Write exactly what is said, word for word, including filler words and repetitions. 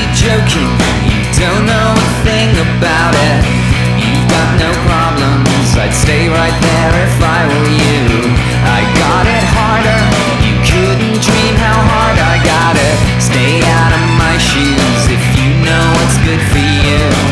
joking, you don't know a thing about it. You've got no problems, I'd stay right there if I were you. I got it harder, you couldn't dream how hard I got it. Stay out of my shoes if you know what's good for you.